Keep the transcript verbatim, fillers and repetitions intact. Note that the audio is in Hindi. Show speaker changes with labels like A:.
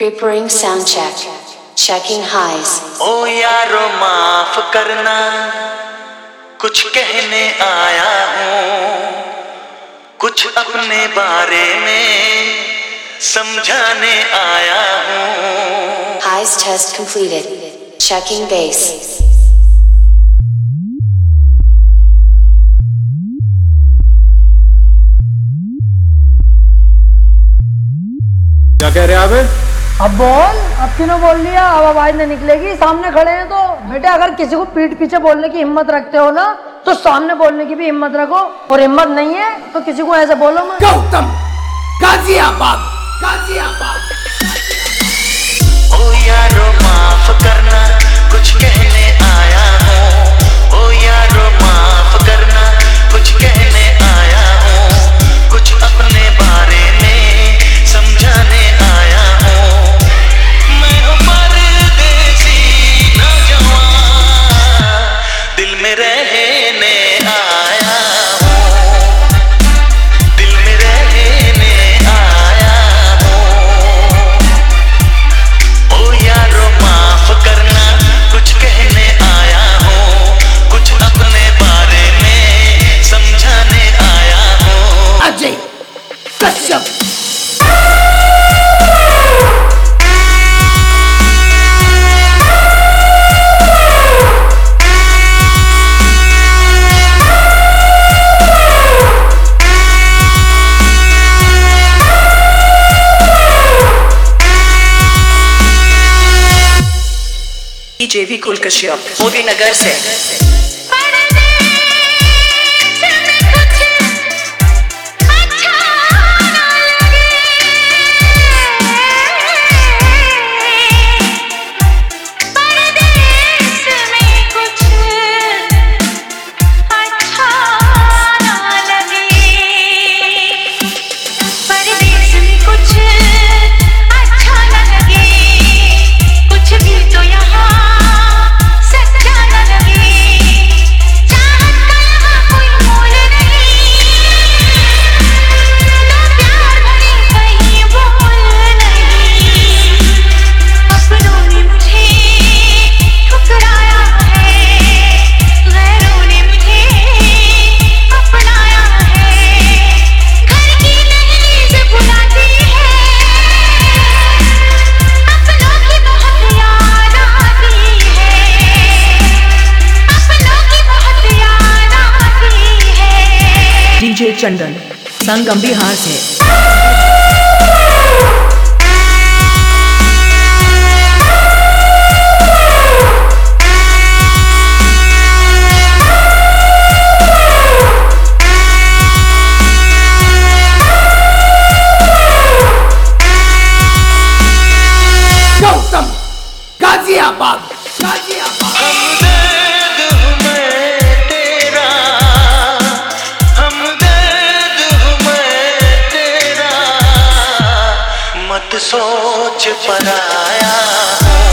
A: Preparing sound check. Checking highs.
B: ओ यारो माफ करना, कुछ कहने आया हूँ, कुछ अपने बारे में समझाने आया हूँ।
A: Highs test completed. Checking bass.
C: क्या कह रहे आप?
D: अब बोल, अब तीनों बोल लिया, अब आवाज नहीं निकलेगी। सामने खड़े हैं तो बेटे, अगर किसी को पीठ पीछे बोलने की हिम्मत रखते हो ना, तो सामने बोलने की भी हिम्मत रखो, और हिम्मत नहीं है तो किसी को ऐसे बोलो मत।
E: गौतम, गाजियाबाद, गाजियाबाद।
B: ओ यारो माफ करना, कुछ कहने आया हूँ। ओ यारो माफ करना, कुछ कहने आया हूँ, कुछ अपने बारे में समझाने आया हूँ। मैं हूँ परदेसी नौजवान, दिल में रहने आया हूँ, दिल में रहने आया हूँ। ओ यारो माफ करना, कुछ कहने आया हूँ, कुछ अपने बारे में समझाने आया हूँ।
E: अजय कश्यप।
F: जेवी कुल कश्यप मोदी नगर से। डीजे चंदन संगम बिहार से।
E: गौतम, गाजियाबाद, गाजियाबाद।
B: हमदर्द हूँ मैं तेरा, हमदर्द हूँ मैं तेरा, मत सोच पराया हूँ।